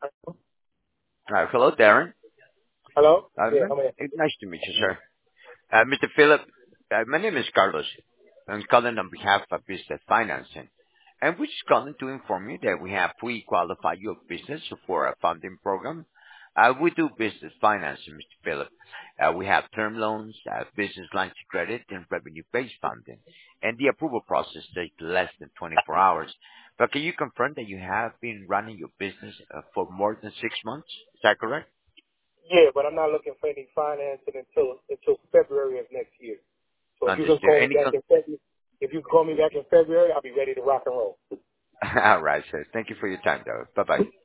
Hello, Darren. Hello? Yeah, I'm in. Nice to meet you, sir. Mr. Philip, my name is Carlos. I'm calling on behalf of Business Financing. And we're just calling to inform you that we have pre-qualified your business for a funding program. We do business financing, Mr. Philip. We have term loans, business lines of credit, and revenue-based funding. And the approval process takes less than 24 hours. But can you confirm that you have been running your business for more than 6 months? Is that correct? Yeah, but I'm not looking for any financing until February of next year. So if you can Understood. call me back in February, I'll be ready to rock and roll. All right, sir. Thank you for your time, though. Bye-bye.